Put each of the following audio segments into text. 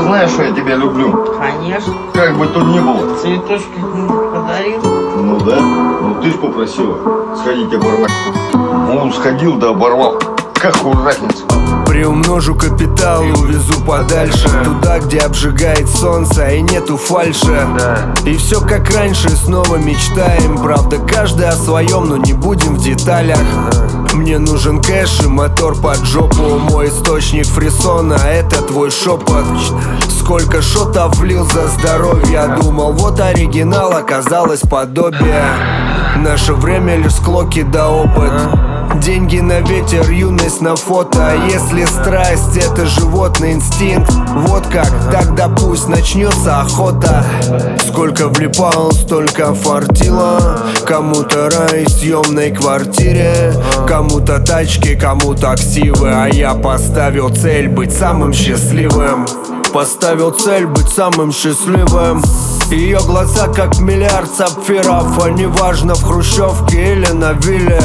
знаешь, что я тебя люблю. Конечно. Как бы то ни было. Цветочки подарил. Ну да. Ну ты ж попросила сходить оборвать. Он сходил да оборвал. Какую разницу? Приумножу капитал, увезу подальше, туда, где обжигает солнце и нету фальши. И все как раньше, снова мечтаем. Правда, каждый о своем, но не будем в деталях. Мне нужен кэш и мотор под жопу. Мой источник фрисона, это твой шепот. Сколько шотов влил за здоровье. Думал, вот оригинал, оказалось подобие. Наше время лишь склоки да опыт. Деньги на ветер, юность на фото. А если страсть это животный инстинкт, вот как, тогда пусть начнется охота. Сколько влипал, столько фартило. Кому-то рай в съемной квартире, кому-то тачки, кому-то активы. А я поставил цель быть самым счастливым. Поставил цель быть самым счастливым. Ее глаза как миллиард сапфиров. А неважно в хрущевке или на вилле,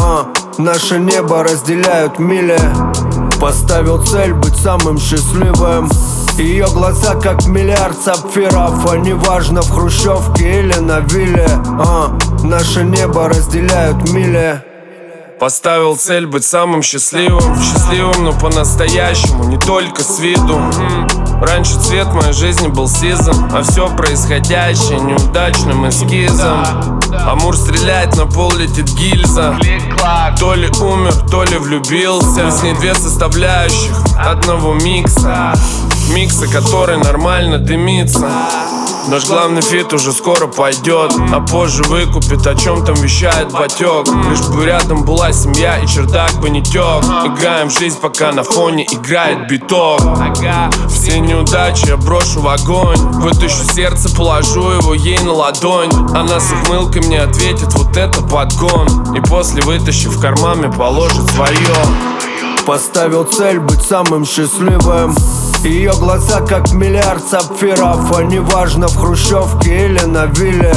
наше небо разделяют мили. Поставил цель быть самым счастливым. Ее глаза как миллиард сапфиров. А неважно в хрущевке или на вилле, наше небо разделяют мили. Поставил цель быть самым счастливым. Счастливым, но по-настоящему, не только с виду. Раньше цвет моей жизни был сизым, а все происходящее неудачным эскизом. Амур стреляет, на пол летит гильза. То ли умер, то ли влюбился. С ней две составляющих одного микса. Микса, который нормально дымится. Наш главный фит уже скоро пойдет, а позже выкупит, о чем там вещает батек. Лишь бы рядом была семья и чердак бы не тек. Играем в жизнь, пока на фоне играет биток. Все неудачи я брошу в огонь. Вытащу сердце, положу его ей на ладонь. Она с ухмылкой мне ответит, вот это подгон. И после, вытащив карманы, положит свое. Поставил цель быть самым счастливым. Ее глаза как миллиард сапфиров. А неважно в хрущевке или на вилле,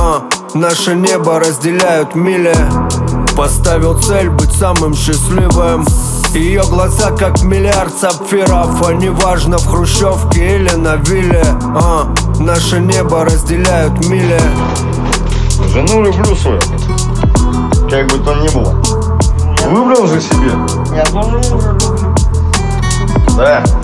наше небо разделяют мили. Поставил цель быть самым счастливым. Ее глаза как миллиард сапфиров. А неважно в хрущевке или на вилле, наше небо разделяют мили. Жену люблю свою. Как бы то ни было. Выбрал же себе. Я тоже уже люблю. Да.